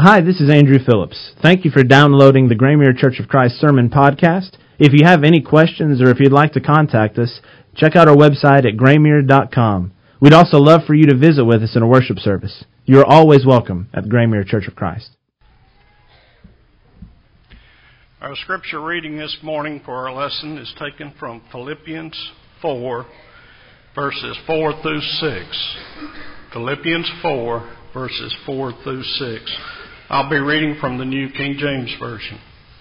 Hi, this is Andrew Phillips. Thank you for downloading the Graymere Church of Christ Sermon Podcast. If you have any questions or if you'd like to contact us, check out our website at graymere.com. We'd also love for you to visit with us in a worship service. You are always welcome at Graymere Church of Christ. Our scripture reading this morning for our lesson is taken from Philippians 4, verses 4 through 6. Philippians 4, verses 4 through 6. I'll be reading from the New King James Version.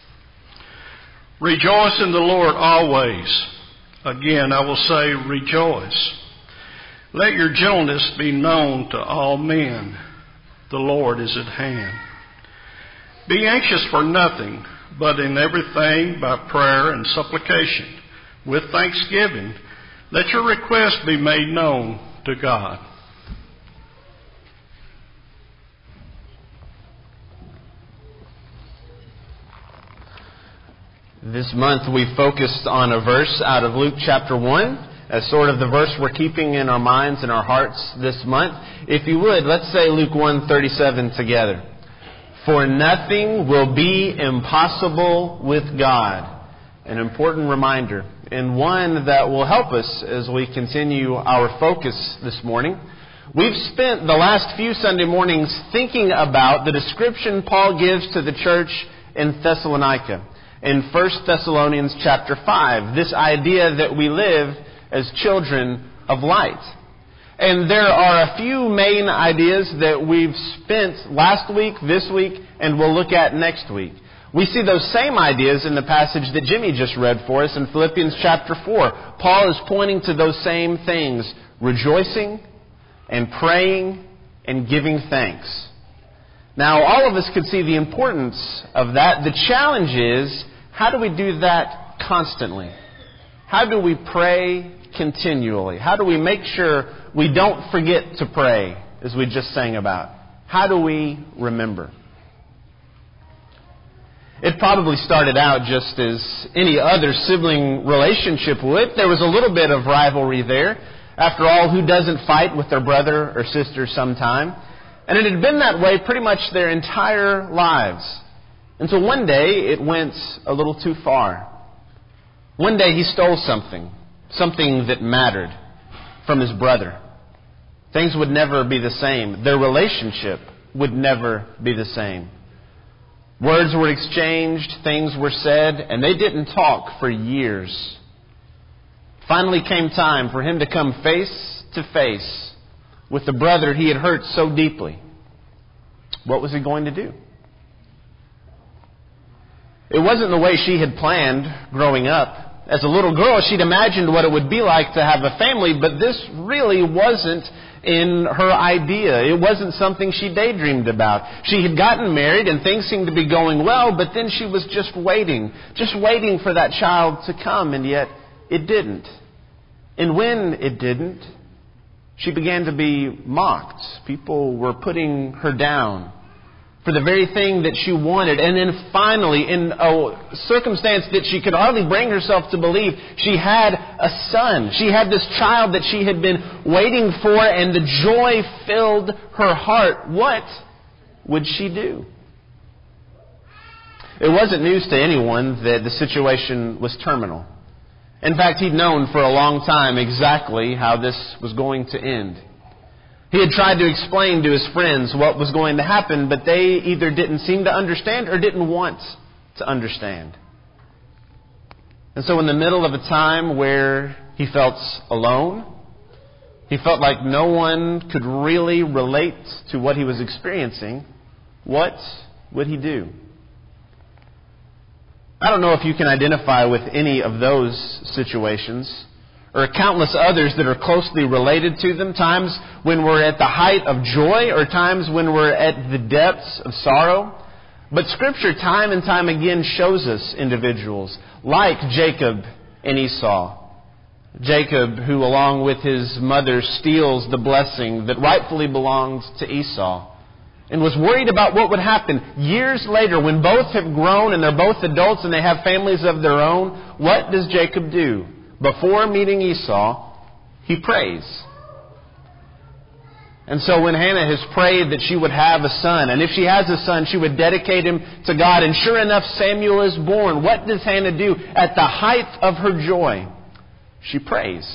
Rejoice in the Lord always. Again, I will say rejoice. Let your gentleness be known to all men. The Lord is at hand. Be anxious for nothing, but in everything by prayer and supplication, with thanksgiving, let your requests be made known to God. This month we focused on a verse out of Luke chapter 1 as sort of the verse we're keeping in our minds and our hearts this month. If you would, let's say Luke 1:37 together. For nothing will be impossible with God. An important reminder, and one that will help us as we continue our focus this morning. We've spent the last few Sunday mornings thinking about the description Paul gives to the church in Thessalonica. In 1 Thessalonians chapter 5, this idea that we live as children of light. And there are a few main ideas that we've spent last week, this week, and we'll look at next week. We see those same ideas in the passage that Jimmy just read for us in Philippians chapter 4. Paul is pointing to those same things, rejoicing and praying and giving thanks. Now, all of us could see the importance of that. The challenge is, how do we do that constantly? How do we pray continually? How do we make sure we don't forget to pray, as we just sang about? How do we remember? It probably started out just as any other sibling relationship would. There was a little bit of rivalry there. After all, who doesn't fight with their brother or sister sometime? And it had been that way pretty much their entire lives. Until one day, it went a little too far. One day he stole something that mattered from his brother. Things would never be the same. Their relationship would never be the same. Words were exchanged, things were said, and they didn't talk for years. Finally came time for him to come face to face with the brother he had hurt so deeply. What was he going to do? It wasn't the way she had planned growing up. As a little girl, she'd imagined what it would be like to have a family, but this really wasn't in her idea. It wasn't something she daydreamed about. She had gotten married and things seemed to be going well, but then she was just waiting for that child to come, and yet it didn't. And when it didn't, she began to be mocked. People were putting her down for the very thing that she wanted. And then finally, in a circumstance that she could hardly bring herself to believe, she had a son. She had this child that she had been waiting for, and the joy filled her heart. What would she do? It wasn't news to anyone that the situation was terminal. In fact, he'd known for a long time exactly how this was going to end. He had tried to explain to his friends what was going to happen, but they either didn't seem to understand or didn't want to understand. And so in the middle of a time where he felt alone, he felt like no one could really relate to what he was experiencing, what would he do? I don't know if you can identify with any of those situations, or countless others that are closely related to them, times when we're at the height of joy or times when we're at the depths of sorrow. But Scripture time and time again shows us individuals like Jacob and Esau. Jacob, who along with his mother steals the blessing that rightfully belonged to Esau, and was worried about what would happen years later when both have grown and they're both adults and they have families of their own. What does Jacob do? Before meeting Esau, he prays. And so when Hannah has prayed that she would have a son, and if she has a son, she would dedicate him to God. And sure enough, Samuel is born. What does Hannah do? At the height of her joy, she prays.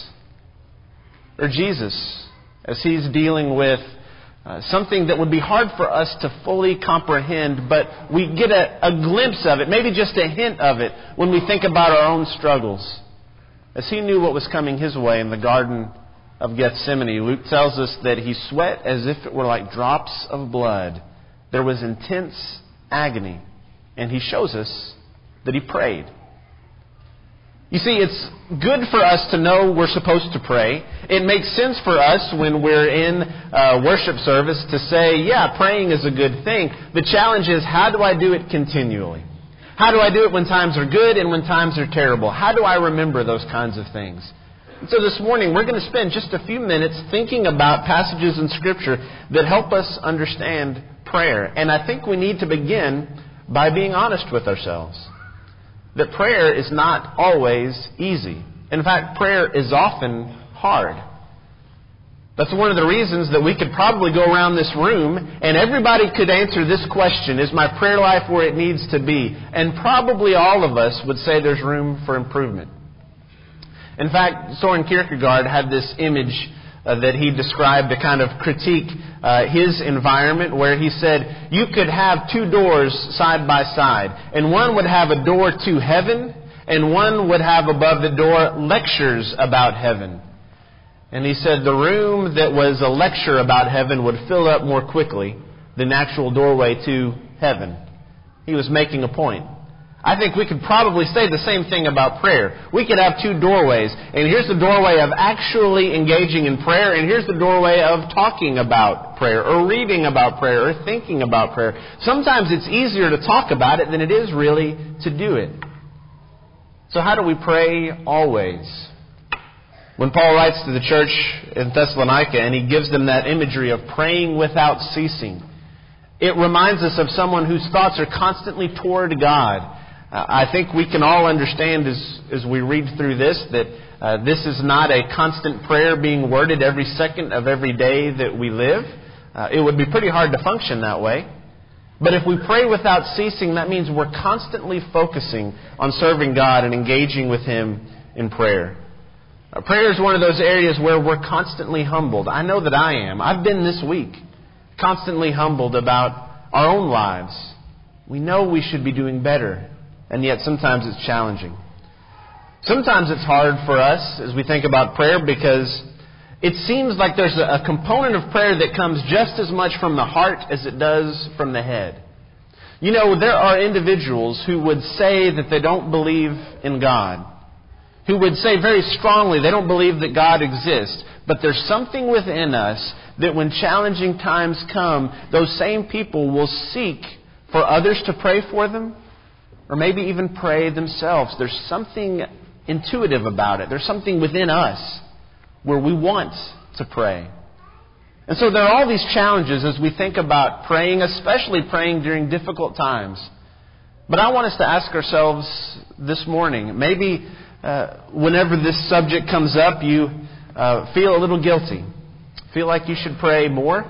Or Jesus, as He's dealing with something that would be hard for us to fully comprehend, but we get a glimpse of it, maybe just a hint of it, when we think about our own struggles. As He knew what was coming His way in the Garden of Gethsemane, Luke tells us that He sweat as if it were like drops of blood. There was intense agony. And He shows us that He prayed. You see, it's good for us to know we're supposed to pray. It makes sense for us when we're in worship service to say, yeah, praying is a good thing. The challenge is, how do I do it continually? How do I do it when times are good and when times are terrible? How do I remember those kinds of things? And so this morning, we're going to spend just a few minutes thinking about passages in Scripture that help us understand prayer. And I think we need to begin by being honest with ourselves. That prayer is not always easy. In fact, prayer is often hard. That's one of the reasons that we could probably go around this room and everybody could answer this question, is my prayer life where it needs to be? And probably all of us would say there's room for improvement. In fact, Soren Kierkegaard had this image that he described to kind of critique his environment, where he said you could have two doors side by side, and one would have a door to heaven, and one would have above the door lectures about heaven. And he said the room that was a lecture about heaven would fill up more quickly than the actual doorway to heaven. He was making a point. I think we could probably say the same thing about prayer. We could have two doorways. And here's the doorway of actually engaging in prayer. And here's the doorway of talking about prayer, or reading about prayer, or thinking about prayer. Sometimes it's easier to talk about it than it is really to do it. So how do we pray always? When Paul writes to the church in Thessalonica and he gives them that imagery of praying without ceasing, it reminds us of someone whose thoughts are constantly toward God. I think we can all understand as we read through this that this is not a constant prayer being worded every second of every day that we live. It would be pretty hard to function that way. But if we pray without ceasing, that means we're constantly focusing on serving God and engaging with Him in prayer. Prayer is one of those areas where we're constantly humbled. I know that I am. I've been this week constantly humbled about our own lives. We know we should be doing better. And yet sometimes it's challenging. Sometimes it's hard for us as we think about prayer because it seems like there's a component of prayer that comes just as much from the heart as it does from the head. You know, there are individuals who would say that they don't believe in God, who would say very strongly they don't believe that God exists, but there's something within us that when challenging times come, those same people will seek for others to pray for them, or maybe even pray themselves. There's something intuitive about it. There's something within us where we want to pray. And so there are all these challenges as we think about praying, especially praying during difficult times. But I want us to ask ourselves this morning, maybe whenever this subject comes up, you feel a little guilty, feel like you should pray more.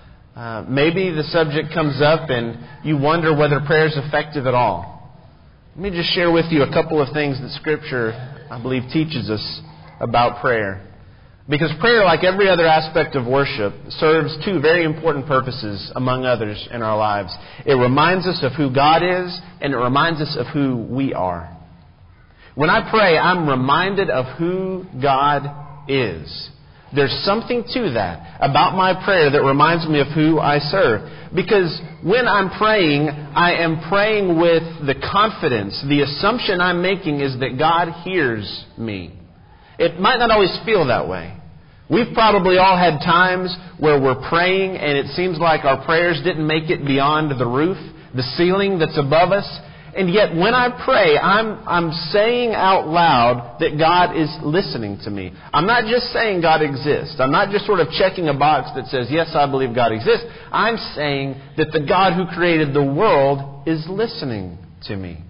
Maybe the subject comes up and you wonder whether prayer is effective at all. Let me just share with you a couple of things that Scripture, I believe, teaches us about prayer. Because prayer, like every other aspect of worship, serves two very important purposes, among others, in our lives. It reminds us of who God is, and it reminds us of who we are. When I pray, I'm reminded of who God is. There's something to that about my prayer that reminds me of who I serve. Because when I'm praying, I am praying with the confidence. The assumption I'm making is that God hears me. It might not always feel that way. We've probably all had times where we're praying and it seems like our prayers didn't make it beyond the roof, the ceiling that's above us. And yet when I pray, I'm saying out loud that God is listening to me. I'm not just saying God exists. I'm not just sort of checking a box that says, yes, I believe God exists. I'm saying that the God who created the world is listening to me.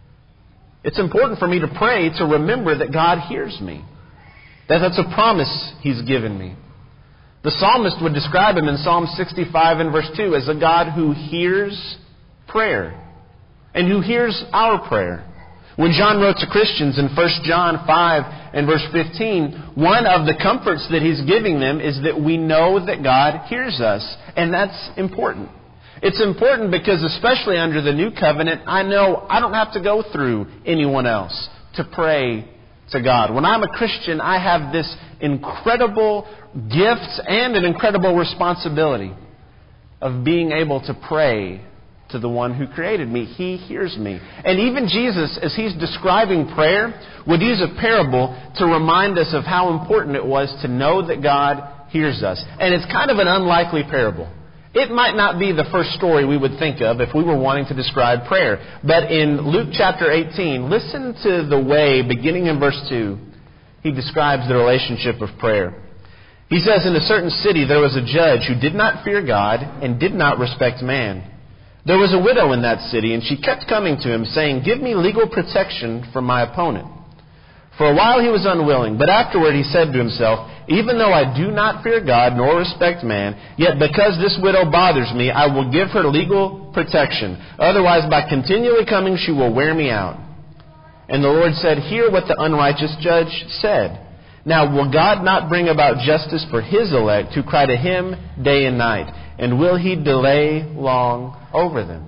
It's important for me to pray to remember that God hears me. That's a promise He's given me. The psalmist would describe Him in Psalm 65 and verse 2 as a God who hears prayer and who hears our prayer. When John wrote to Christians in 1 John 5 and verse 15, one of the comforts that he's giving them is that we know that God hears us. And that's important. It's important because especially under the new covenant, I know I don't have to go through anyone else to pray to God. When I'm a Christian, I have this incredible gift and an incredible responsibility of being able to pray to the one who created me. He hears me. And even Jesus, as He's describing prayer, would use a parable to remind us of how important it was to know that God hears us. And it's kind of an unlikely parable. It might not be the first story we would think of if we were wanting to describe prayer. But in Luke chapter 18, listen to the way, beginning in verse 2, He describes the relationship of prayer. He says, in a certain city there was a judge who did not fear God and did not respect man. There was a widow in that city, and she kept coming to him, saying, "Give me legal protection from my opponent." For a while he was unwilling, but afterward he said to himself, "Even though I do not fear God nor respect man, yet because this widow bothers me, I will give her legal protection. Otherwise, by continually coming, she will wear me out." And the Lord said, "Hear what the unrighteous judge said. Now will God not bring about justice for His elect who cry to Him day and night? And will He delay long over them?"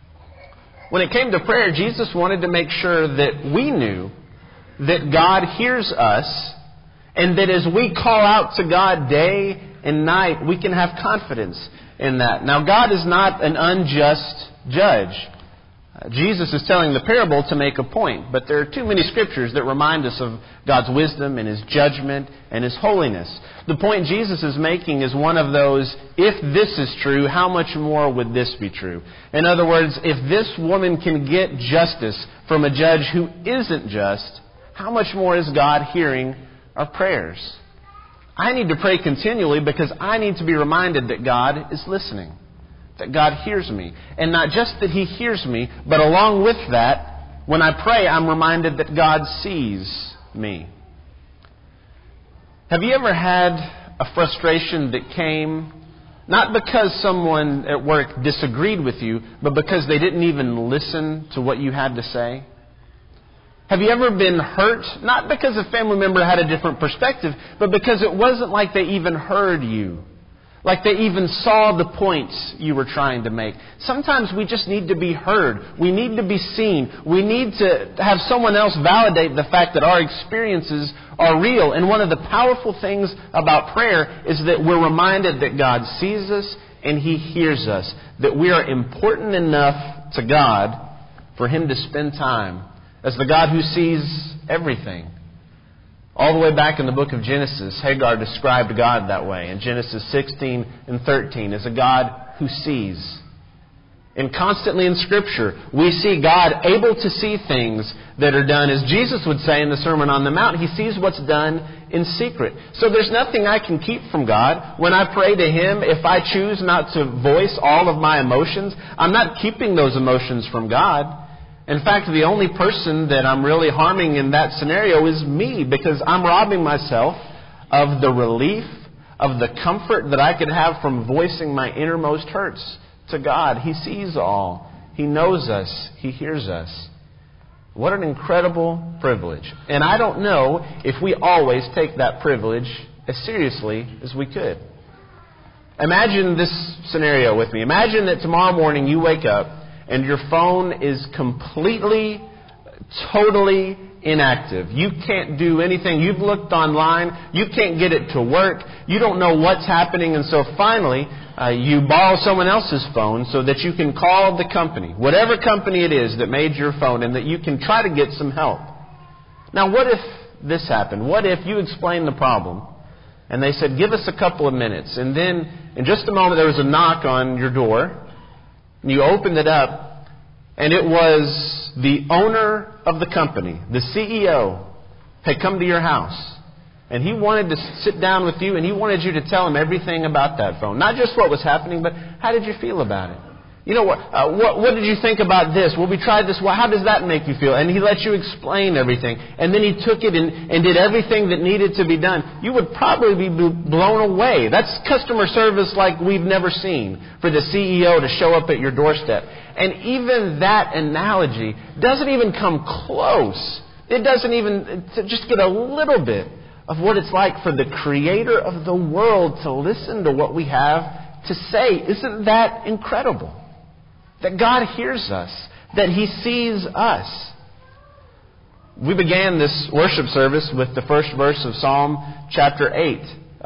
When it came to prayer, Jesus wanted to make sure that we knew that God hears us, and that as we call out to God day and night, we can have confidence in that. Now, God is not an unjust judge. Jesus is telling the parable to make a point, but there are too many scriptures that remind us of God's wisdom and His judgment and His holiness. The point Jesus is making is one of those, if this is true, how much more would this be true? In other words, if this woman can get justice from a judge who isn't just, how much more is God hearing our prayers? I need to pray continually because I need to be reminded that God is listening, that God hears me. And not just that He hears me, but along with that, when I pray, I'm reminded that God sees me. Have you ever had a frustration that came not because someone at work disagreed with you, but because they didn't even listen to what you had to say? Have you ever been hurt, not because a family member had a different perspective, but because it wasn't like they even heard you, like they even saw the points you were trying to make? Sometimes we just need to be heard. We need to be seen. We need to have someone else validate the fact that our experiences are real. And one of the powerful things about prayer is that we're reminded that God sees us and He hears us, that we are important enough to God for Him to spend time as the God who sees everything. All the way back in the book of Genesis, Hagar described God that way. In Genesis 16 and 13, as a God who sees. And constantly in Scripture, we see God able to see things that are done. As Jesus would say in the Sermon on the Mount, He sees what's done in secret. So there's nothing I can keep from God. When I pray to Him, if I choose not to voice all of my emotions, I'm not keeping those emotions from God. In fact, the only person that I'm really harming in that scenario is me, because I'm robbing myself of the relief, of the comfort that I could have from voicing my innermost hurts to God. He sees all. He knows us. He hears us. What an incredible privilege. And I don't know if we always take that privilege as seriously as we could. Imagine this scenario with me. Imagine that tomorrow morning you wake up and your phone is completely, totally inactive. You can't do anything. You've looked online. You can't get it to work. You don't know what's happening. And so finally, you borrow someone else's phone so that you can call the company, whatever company it is that made your phone, and that you can try to get some help. Now, what if this happened? What if you explained the problem and they said, "Give us a couple of minutes." And then in just a moment there was a knock on your door. And you opened it up, and it was the owner of the company, the CEO, had come to your house. And he wanted to sit down with you, and he wanted you to tell him everything about that phone. Not just what was happening, but how did you feel about it? You know, what did you think about this? Well, we tried this. Well, how does that make you feel? And he let you explain everything. And then he took it and did everything that needed to be done. You would probably be blown away. That's customer service like we've never seen, for the CEO to show up at your doorstep. And even that analogy doesn't even come close. It doesn't even to just get a little bit of what it's like for the Creator of the world to listen to what we have to say. Isn't that incredible? That God hears us, that He sees us. We began this worship service with the first verse of Psalm 8.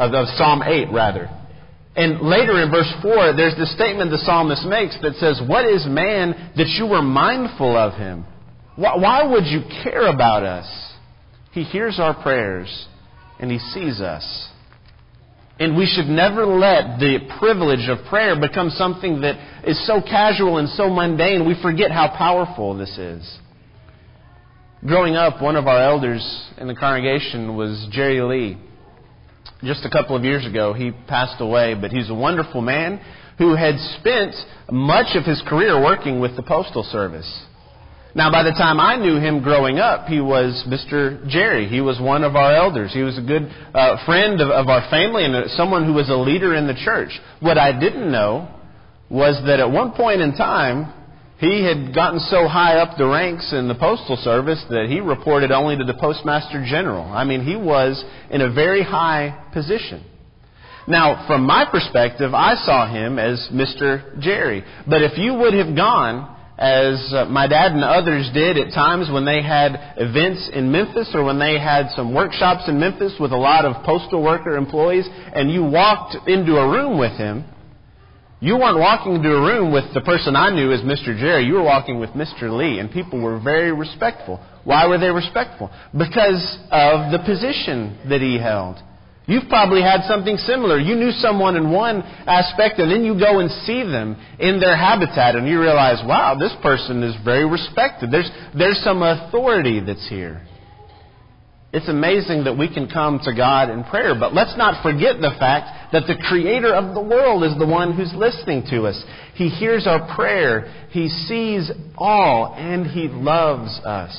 And later in verse 4, there's this statement the psalmist makes that says, "What is man that you were mindful of him?" Why would you care about us? He hears our prayers and He sees us. And we should never let the privilege of prayer become something that is so casual and so mundane we forget how powerful this is. Growing up, one of our elders in the congregation was Jerry Lee. Just a couple of years ago, he passed away, but he's a wonderful man who had spent much of his career working with the Postal Service. Now, by the time I knew him growing up, he was Mr. Jerry. He was one of our elders. He was a good friend of our family and someone who was a leader in the church. What I didn't know was that at one point in time, he had gotten so high up the ranks in the Postal Service that he reported only to the Postmaster General. I mean, he was in a very high position. Now, from my perspective, I saw him as Mr. Jerry. But if you would have gone, as my dad and others did at times when they had events in Memphis or when they had some workshops in Memphis with a lot of postal worker employees, and you walked into a room with him, you weren't walking into a room with the person I knew as Mr. Jerry. You were walking with Mr. Lee, and people were very respectful. Why were they respectful? Because of the position that he held. You've probably had something similar. You knew someone in one aspect, and then you go and see them in their habitat, and you realize, wow, this person is very respected. There's some authority that's here. It's amazing that we can come to God in prayer, but let's not forget the fact that the Creator of the world is the one who's listening to us. He hears our prayer. He sees all, and He loves us.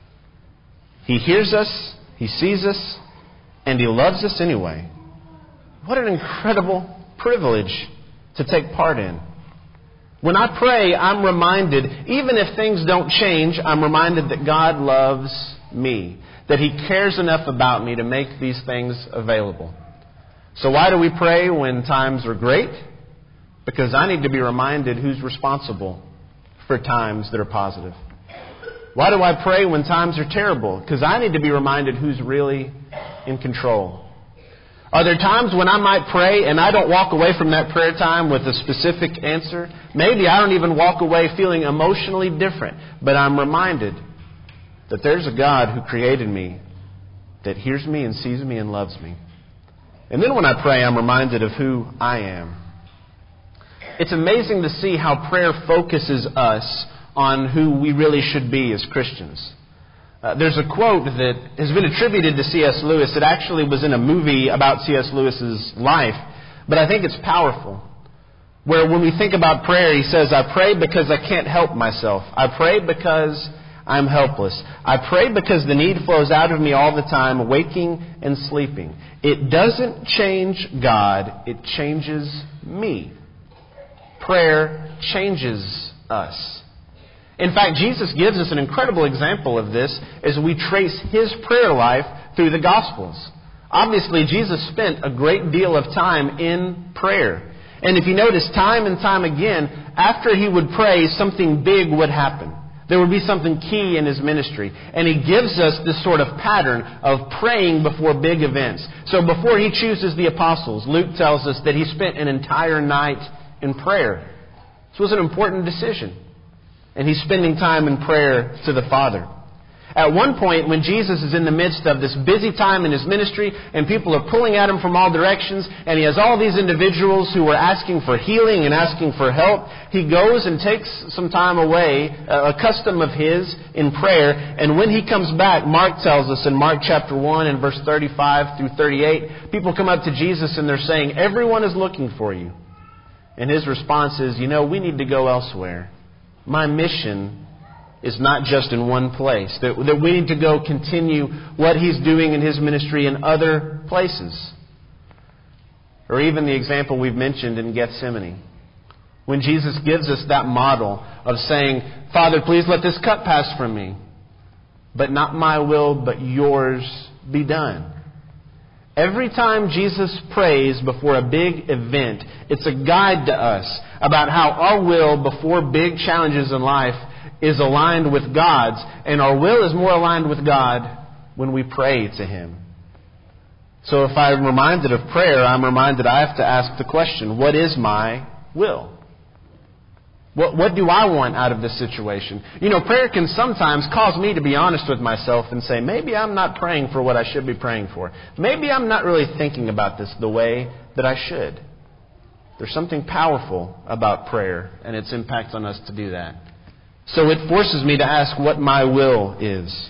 He hears us, He sees us, and He loves us anyway. What an incredible privilege to take part in. When I pray, I'm reminded, even if things don't change, I'm reminded that God loves me, that He cares enough about me to make these things available. So why do we pray when times are great? Because I need to be reminded who's responsible for times that are positive. Why do I pray when times are terrible? Because I need to be reminded who's really in control. Are there times when I might pray and I don't walk away from that prayer time with a specific answer? Maybe I don't even walk away feeling emotionally different, but I'm reminded that there's a God who created me, that hears me and sees me and loves me. And then when I pray, I'm reminded of who I am. It's amazing to see how prayer focuses us on who we really should be as Christians. There's a quote that has been attributed to C.S. Lewis. It actually was in a movie about C.S. Lewis's life, but I think it's powerful. Where when we think about prayer, he says, I pray because I can't help myself. I pray because I'm helpless. I pray because the need flows out of me all the time, waking and sleeping. It doesn't change God, it changes me. Prayer changes us. In fact, Jesus gives us an incredible example of this as we trace His prayer life through the Gospels. Obviously, Jesus spent a great deal of time in prayer. And if you notice, time and time again, after He would pray, something big would happen. There would be something key in His ministry. And He gives us this sort of pattern of praying before big events. So before He chooses the apostles, Luke tells us that He spent an entire night in prayer. This was an important decision. And He's spending time in prayer to the Father. At one point, when Jesus is in the midst of this busy time in His ministry, and people are pulling at Him from all directions, and He has all these individuals who are asking for healing and asking for help, He goes and takes some time away, a custom of His, in prayer. And when He comes back, Mark tells us in Mark chapter 1 and verse 35 through 38, people come up to Jesus and they're saying, everyone is looking for you. And his response is, we need to go elsewhere. My mission is not just in one place. That we need to go continue what he's doing in his ministry in other places. Or even the example we've mentioned in Gethsemane. When Jesus gives us that model of saying, Father, please let this cup pass from me. But not my will, but yours be done. Every time Jesus prays before a big event, it's a guide to us about how our will before big challenges in life is aligned with God's. And our will is more aligned with God when we pray to Him. So if I'm reminded of prayer, I'm reminded I have to ask the question, what is my will? What do I want out of this situation? Prayer can sometimes cause me to be honest with myself and say, maybe I'm not praying for what I should be praying for. Maybe I'm not really thinking about this the way that I should. There's something powerful about prayer and its impact on us to do that. So it forces me to ask what my will is.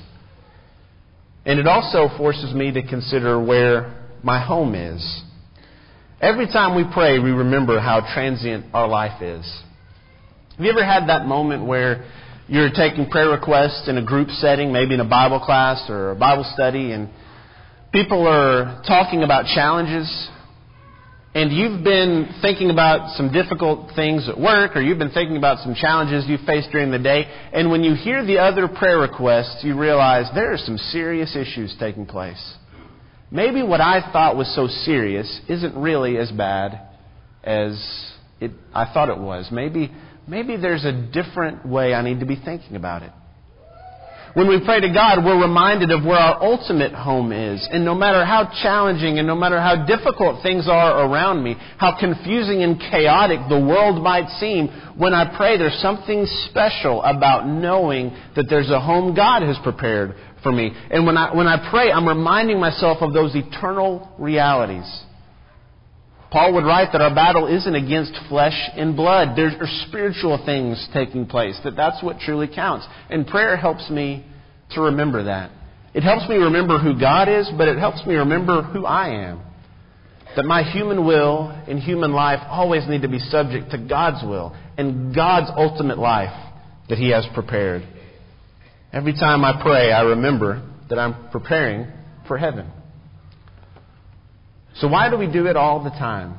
And it also forces me to consider where my home is. Every time we pray, we remember how transient our life is. Have you ever had that moment where you're taking prayer requests in a group setting, maybe in a Bible class or a Bible study, and people are talking about challenges, and you've been thinking about some difficult things at work, or you've been thinking about some challenges you faced during the day, and when you hear the other prayer requests, you realize there are some serious issues taking place. Maybe what I thought was so serious isn't really as bad as I thought it was. Maybe there's a different way I need to be thinking about it. When we pray to God, we're reminded of where our ultimate home is. And no matter how challenging and no matter how difficult things are around me, how confusing and chaotic the world might seem, when I pray, there's something special about knowing that there's a home God has prepared for me. And when I pray, I'm reminding myself of those eternal realities. Paul would write that our battle isn't against flesh and blood. There are spiritual things taking place. That's what truly counts. And prayer helps me to remember that. It helps me remember who God is, but it helps me remember who I am. That my human will and human life always need to be subject to God's will and God's ultimate life that He has prepared. Every time I pray, I remember that I'm preparing for heaven. So why do we do it all the time?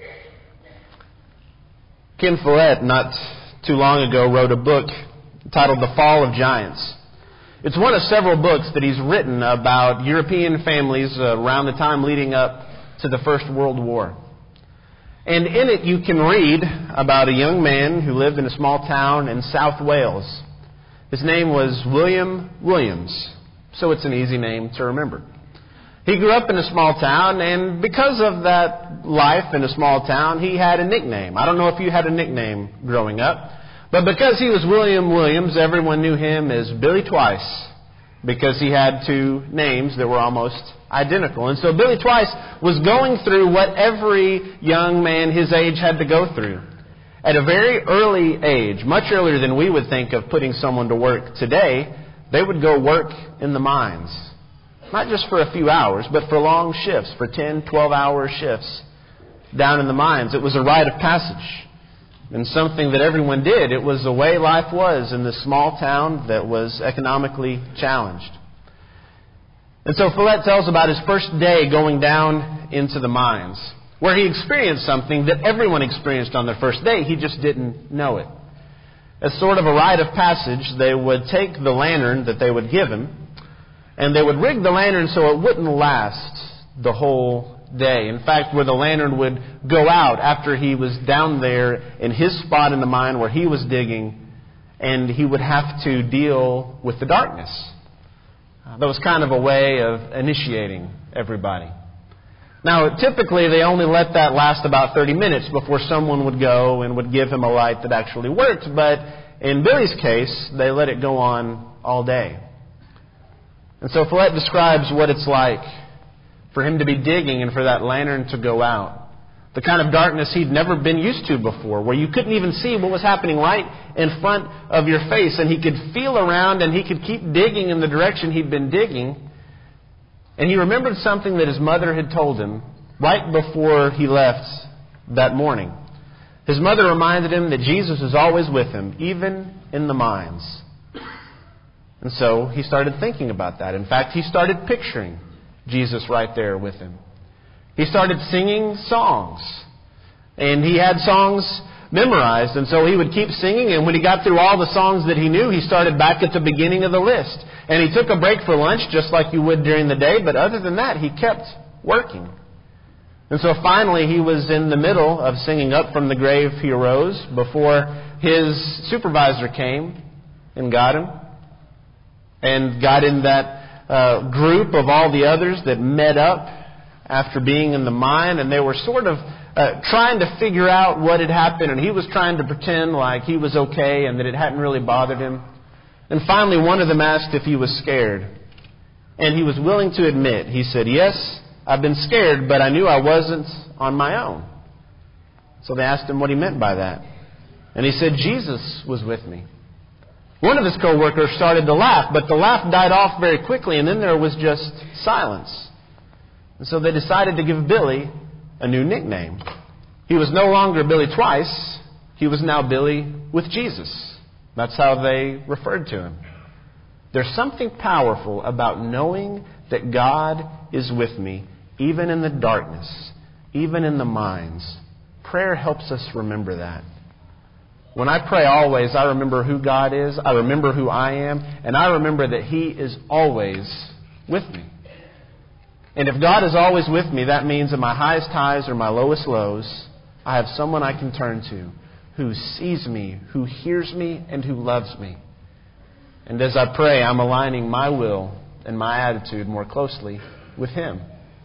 Ken Follett, not too long ago, wrote a book titled The Fall of Giants. It's one of several books that he's written about European families around the time leading up to the First World War. And in it you can read about a young man who lived in a small town in South Wales. His name was William Williams, so it's an easy name to remember. He grew up in a small town, and because of that life in a small town, he had a nickname. I don't know if you had a nickname growing up, but because he was William Williams, everyone knew him as Billy Twice, because he had two names that were almost identical. And so Billy Twice was going through what every young man his age had to go through. At a very early age, much earlier than we would think of putting someone to work today, they would go work in the mines. Not just for a few hours, but for long shifts, for 10, 12-hour shifts down in the mines. It was a rite of passage and something that everyone did. It was the way life was in this small town that was economically challenged. And so Follett tells about his first day going down into the mines, where he experienced something that everyone experienced on their first day. He just didn't know it. As sort of a rite of passage, they would take the lantern that they would give him, and they would rig the lantern so it wouldn't last the whole day. In fact, where the lantern would go out after he was down there in his spot in the mine where he was digging, and he would have to deal with the darkness. That was kind of a way of initiating everybody. Now, typically, they only let that last about 30 minutes before someone would go and would give him a light that actually worked. But in Billy's case, they let it go on all day. And so Follett describes what it's like for him to be digging and for that lantern to go out. The kind of darkness he'd never been used to before, where you couldn't even see what was happening right in front of your face. And he could feel around and he could keep digging in the direction he'd been digging. And he remembered something that his mother had told him right before he left that morning. His mother reminded him that Jesus was always with him, even in the mines. And so he started thinking about that. In fact, he started picturing Jesus right there with him. He started singing songs. And he had songs memorized, and so he would keep singing, and when he got through all the songs that he knew, he started back at the beginning of the list. And he took a break for lunch, just like you would during the day, but other than that, he kept working. And so finally, he was in the middle of singing Up From the Grave He Arose before his supervisor came and got him, and got in that group of all the others that met up after being in the mine, and they were sort of trying to figure out what had happened, and he was trying to pretend like he was okay and that it hadn't really bothered him. And finally, one of them asked if he was scared. And he was willing to admit. He said, "Yes, I've been scared, but I knew I wasn't on my own." So they asked him what he meant by that. And he said, "Jesus was with me." One of his co-workers started to laugh, but the laugh died off very quickly, and then there was just silence. And so they decided to give Billy a new nickname. He was no longer Billy Twice. He was now Billy with Jesus. That's how they referred to him. There's something powerful about knowing that God is with me, even in the darkness, even in the mines. Prayer helps us remember that. When I pray always, I remember who God is, I remember who I am, and I remember that He is always with me. And if God is always with me, that means at my highest highs or my lowest lows, I have someone I can turn to who sees me, who hears me, and who loves me. And as I pray, I'm aligning my will and my attitude more closely with Him.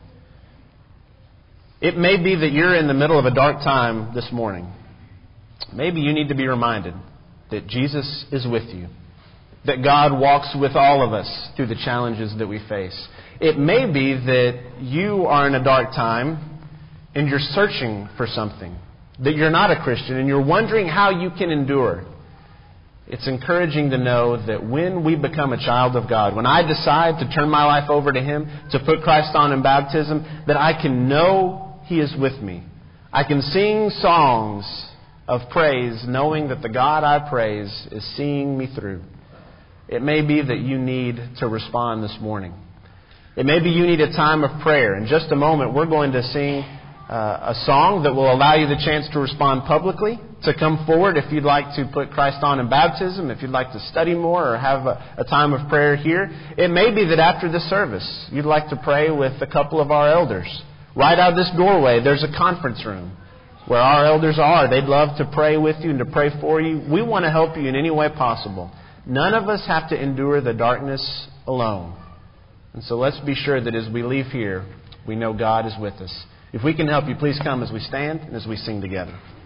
It may be that you're in the middle of a dark time this morning. Maybe you need to be reminded that Jesus is with you, that God walks with all of us through the challenges that we face. It may be that you are in a dark time and you're searching for something, that you're not a Christian and you're wondering how you can endure. It's encouraging to know that when we become a child of God, when I decide to turn my life over to Him, to put Christ on in baptism, that I can know He is with me. I can sing songs of praise knowing that the God I praise is seeing me through. It may be that you need to respond this morning. It may be you need a time of prayer. In just a moment, we're going to sing a song that will allow you the chance to respond publicly, to come forward if you'd like to put Christ on in baptism, if you'd like to study more or have a time of prayer here. It may be that after this service, you'd like to pray with a couple of our elders. Right out this doorway, there's a conference room where our elders are. They'd love to pray with you and to pray for you. We want to help you in any way possible. None of us have to endure the darkness alone. And so let's be sure that as we leave here, we know God is with us. If we can help you, please come as we stand and as we sing together.